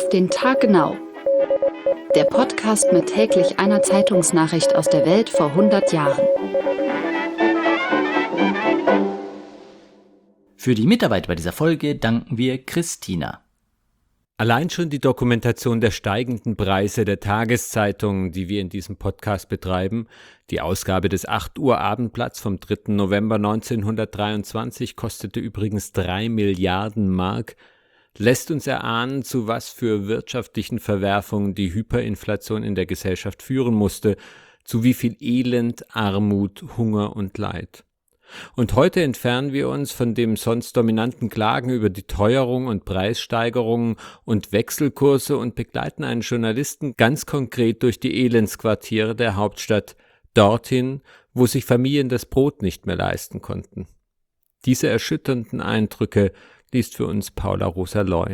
den Tag genau. Der Podcast mit täglich einer Zeitungsnachricht aus der Welt vor 100 Jahren. Für die Mitarbeit bei dieser Folge danken wir Christina. Allein schon die Dokumentation der steigenden Preise der Tageszeitungen, die wir in diesem Podcast betreiben, die Ausgabe des 8 Uhr Abendblatts vom 3. November 1923 kostete übrigens 3 Milliarden Mark, lässt uns erahnen, zu was für wirtschaftlichen Verwerfungen die Hyperinflation in der Gesellschaft führen musste, zu wie viel Elend, Armut, Hunger und Leid. Und heute entfernen wir uns von dem sonst dominanten Klagen über die Teuerung und Preissteigerungen und Wechselkurse und begleiten einen Journalisten ganz konkret durch die Elendsquartiere der Hauptstadt, dorthin, wo sich Familien das Brot nicht mehr leisten konnten. Diese erschütternden Eindrücke liest für uns Paula Rosa-Loy.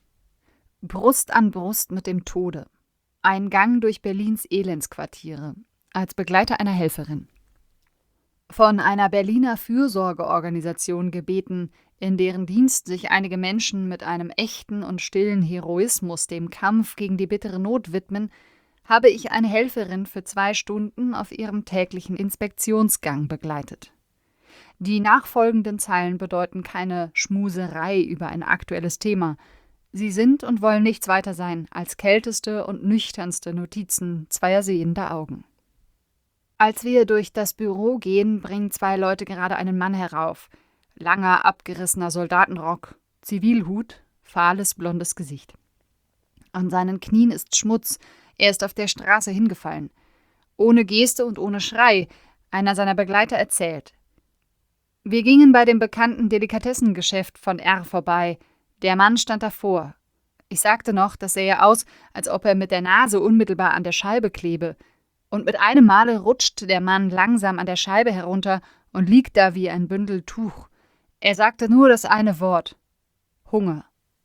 Brust an Brust mit dem Tode. Ein Gang durch Berlins Elendsquartiere. Als Begleiter einer Helferin. Von einer Berliner Fürsorgeorganisation gebeten, in deren Dienst sich einige Menschen mit einem echten und stillen Heroismus dem Kampf gegen die bittere Not widmen, habe ich eine Helferin für 2 Stunden auf ihrem täglichen Inspektionsgang begleitet. Die nachfolgenden Zeilen bedeuten keine Schmuserei über ein aktuelles Thema. Sie sind und wollen nichts weiter sein als kälteste und nüchternste Notizen zweier sehender Augen. Als wir durch das Büro gehen, bringen 2 Leute gerade einen Mann herauf. Langer, abgerissener Soldatenrock, Zivilhut, fahles, blondes Gesicht. An seinen Knien ist Schmutz, er ist auf der Straße hingefallen. Ohne Geste und ohne Schrei, einer seiner Begleiter erzählt. Wir gingen bei dem bekannten Delikatessengeschäft von R vorbei. Der Mann stand davor. Ich sagte noch, das sähe aus, als ob er mit der Nase unmittelbar an der Scheibe klebe. Und mit einem Male rutscht der Mann langsam an der Scheibe herunter und liegt da wie ein Bündel Tuch. Er sagte nur das eine Wort: Hunger.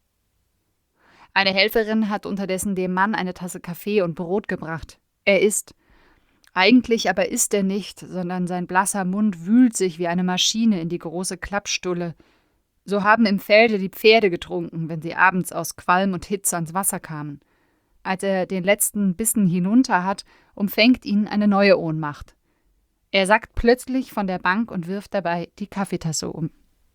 Eine Helferin hat unterdessen dem Mann eine Tasse Kaffee und Brot gebracht. Er isst. Eigentlich aber isst er nicht, sondern sein blasser Mund wühlt sich wie eine Maschine in die große Klappstulle. So haben im Felde die Pferde getrunken, wenn sie abends aus Qualm und Hitze ans Wasser kamen. Als er den letzten Bissen hinunter hat, umfängt ihn eine neue Ohnmacht. Er sackt plötzlich von der Bank und wirft dabei die Kaffeetasse um.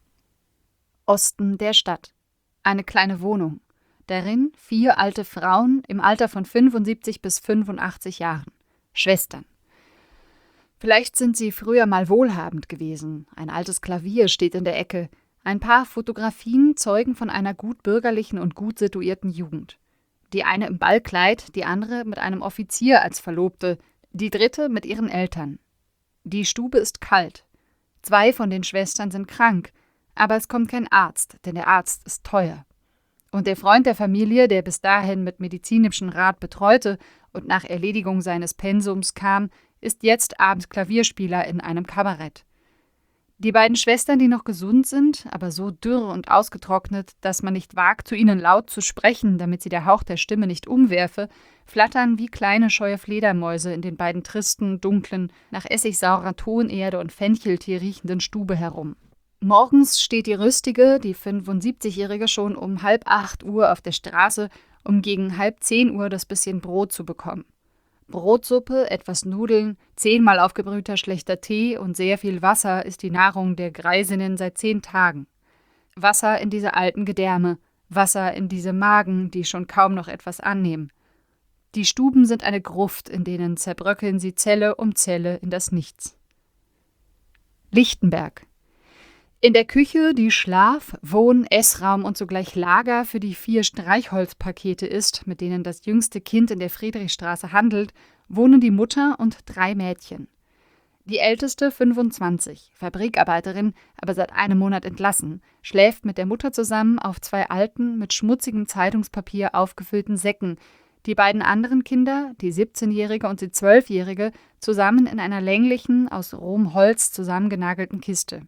Osten der Stadt. Eine kleine Wohnung. Darin 4 alte Frauen im Alter von 75 bis 85 Jahren. Schwestern. Vielleicht sind sie früher mal wohlhabend gewesen. Ein altes Klavier steht in der Ecke. Ein paar Fotografien zeugen von einer gut bürgerlichen und gut situierten Jugend. Die eine im Ballkleid, die andere mit einem Offizier als Verlobte, die dritte mit ihren Eltern. Die Stube ist kalt. 2 von den Schwestern sind krank, aber es kommt kein Arzt, denn der Arzt ist teuer. Und der Freund der Familie, der bis dahin mit medizinischem Rat betreute und nach Erledigung seines Pensums kam, ist jetzt abends Klavierspieler in einem Kabarett. Die beiden Schwestern, die noch gesund sind, aber so dürr und ausgetrocknet, dass man nicht wagt, zu ihnen laut zu sprechen, damit sie der Hauch der Stimme nicht umwerfe, flattern wie kleine scheue Fledermäuse in den beiden tristen, dunklen, nach essigsaurer Tonerde und Fencheltee riechenden Stube herum. Morgens steht die rüstige, die 75-Jährige schon um 7:30 Uhr auf der Straße, um gegen 9:30 Uhr das bisschen Brot zu bekommen. Brotsuppe, etwas Nudeln, 10-mal aufgebrühter schlechter Tee und sehr viel Wasser ist die Nahrung der Greisinnen seit 10 Tagen. Wasser in diese alten Gedärme, Wasser in diese Magen, die schon kaum noch etwas annehmen. Die Stuben sind eine Gruft, in denen zerbröckeln sie Zelle um Zelle in das Nichts. Lichtenberg. In der Küche, die Schlaf-, Wohn-, Essraum und zugleich Lager für die 4 Streichholzpakete ist, mit denen das jüngste Kind in der Friedrichstraße handelt, wohnen die Mutter und 3 Mädchen. Die älteste, 25, Fabrikarbeiterin, aber seit einem Monat entlassen, schläft mit der Mutter zusammen auf 2 alten, mit schmutzigem Zeitungspapier aufgefüllten Säcken, die beiden anderen Kinder, die 17-Jährige und die 12-Jährige, zusammen in einer länglichen, aus rohem Holz zusammengenagelten Kiste.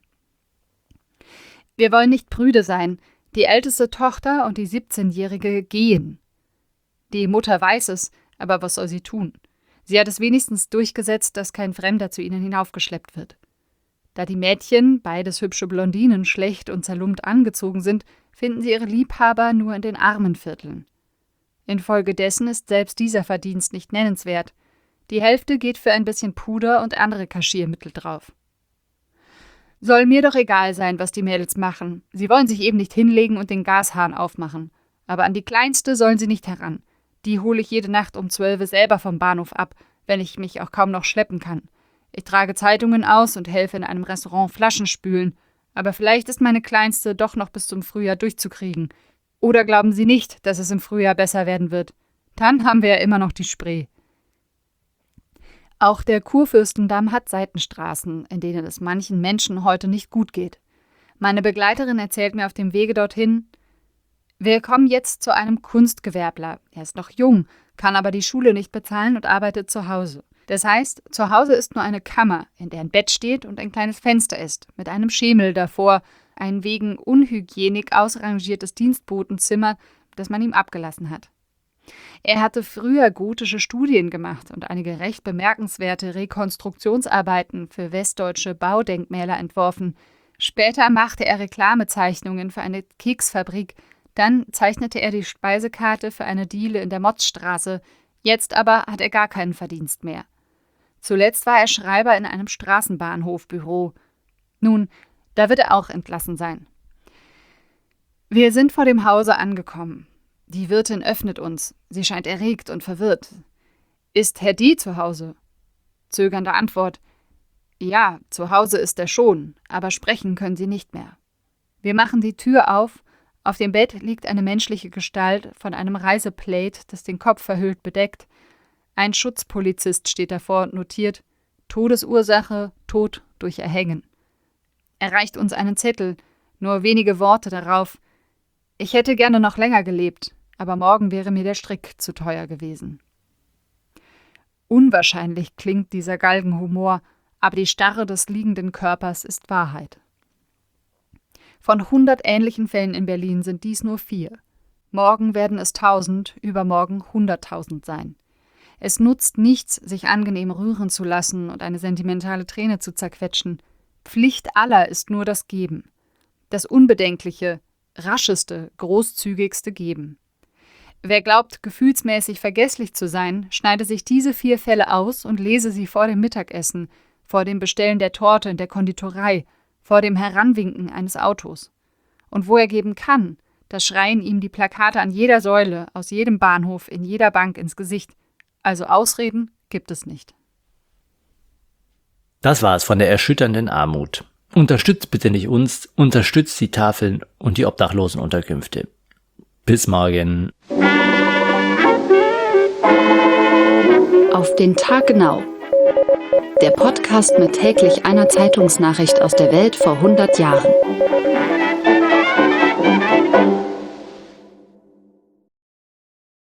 Wir wollen nicht prüde sein. Die älteste Tochter und die 17-Jährige gehen. Die Mutter weiß es, aber was soll sie tun? Sie hat es wenigstens durchgesetzt, dass kein Fremder zu ihnen hinaufgeschleppt wird. Da die Mädchen, beides hübsche Blondinen, schlecht und zerlumpt angezogen sind, finden sie ihre Liebhaber nur in den armen Vierteln. Infolgedessen ist selbst dieser Verdienst nicht nennenswert. Die Hälfte geht für ein bisschen Puder und andere Kaschiermittel drauf. Soll mir doch egal sein, was die Mädels machen. Sie wollen sich eben nicht hinlegen und den Gashahn aufmachen. Aber an die Kleinste sollen sie nicht heran. Die hole ich jede Nacht um 12 Uhr selber vom Bahnhof ab, wenn ich mich auch kaum noch schleppen kann. Ich trage Zeitungen aus und helfe in einem Restaurant Flaschen spülen. Aber vielleicht ist meine Kleinste doch noch bis zum Frühjahr durchzukriegen. Oder glauben Sie nicht, dass es im Frühjahr besser werden wird? Dann haben wir ja immer noch die Spree. Auch der Kurfürstendamm hat Seitenstraßen, in denen es manchen Menschen heute nicht gut geht. Meine Begleiterin erzählt mir auf dem Wege dorthin: Wir kommen jetzt zu einem Kunstgewerbler. Er ist noch jung, kann aber die Schule nicht bezahlen und arbeitet zu Hause. Das heißt, zu Hause ist nur eine Kammer, in der ein Bett steht und ein kleines Fenster ist, mit einem Schemel davor, ein wegen Unhygienik ausrangiertes Dienstbotenzimmer, das man ihm abgelassen hat. Er hatte früher gotische Studien gemacht und einige recht bemerkenswerte Rekonstruktionsarbeiten für westdeutsche Baudenkmäler entworfen. Später machte er Reklamezeichnungen für eine Keksfabrik. Dann zeichnete er die Speisekarte für eine Diele in der Motzstraße. Jetzt aber hat er gar keinen Verdienst mehr. Zuletzt war er Schreiber in einem Straßenbahnhofbüro. Nun, da wird er auch entlassen sein. Wir sind vor dem Hause angekommen. Die Wirtin öffnet uns. Sie scheint erregt und verwirrt. »Ist Herr Die zu Hause?« Zögernde Antwort: »Ja, zu Hause ist er schon, aber sprechen können Sie nicht mehr.« Wir machen die Tür auf. Auf dem Bett liegt eine menschliche Gestalt, von einem Reiseplate, das den Kopf verhüllt, bedeckt. Ein Schutzpolizist steht davor und notiert: Todesursache, Tod durch Erhängen. Er reicht uns einen Zettel, nur wenige Worte darauf: Ich hätte gerne noch länger gelebt, aber morgen wäre mir der Strick zu teuer gewesen. Unwahrscheinlich klingt dieser Galgenhumor, aber die Starre des liegenden Körpers ist Wahrheit. Von 100 ähnlichen Fällen in Berlin sind dies nur 4. Morgen werden es 1000, übermorgen 100.000 sein. Es nutzt nichts, sich angenehm rühren zu lassen und eine sentimentale Träne zu zerquetschen. Pflicht aller ist nur das Geben. Das unbedenkliche, rascheste, großzügigste Geben. Wer glaubt, gefühlsmäßig vergesslich zu sein, schneide sich diese 4 Fälle aus und lese sie vor dem Mittagessen, vor dem Bestellen der Torte in der Konditorei, vor dem Heranwinken eines Autos. Und wo er geben kann, da schreien ihm die Plakate an jeder Säule, aus jedem Bahnhof, in jeder Bank ins Gesicht. Also Ausreden gibt es nicht. Das war es von der erschütternden Armut. Unterstützt bitte nicht uns, unterstützt die Tafeln und die Obdachlosenunterkünfte. Bis morgen. Auf den Tag genau. Der Podcast mit täglich einer Zeitungsnachricht aus der Welt vor 100 Jahren.